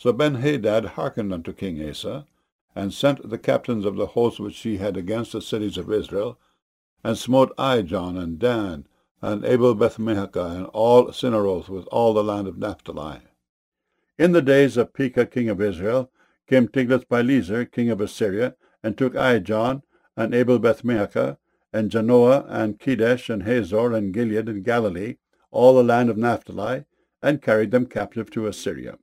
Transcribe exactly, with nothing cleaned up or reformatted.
So Benhadad hearkened unto King Asa, and sent the captains of the host which he had against the cities of Israel, and smote Ijon, and Dan, and Abel-Beth-maachah, and all Cinneroth, with all the land of Naphtali. In the days of Pekah king of Israel came Tiglath-Pileser king of Assyria, and took Ijon, and Abel-Beth-maachah, and Janoah, and Kedesh, and Hazor, and Gilead, and Galilee, all the land of Naphtali, and carried them captive to Assyria.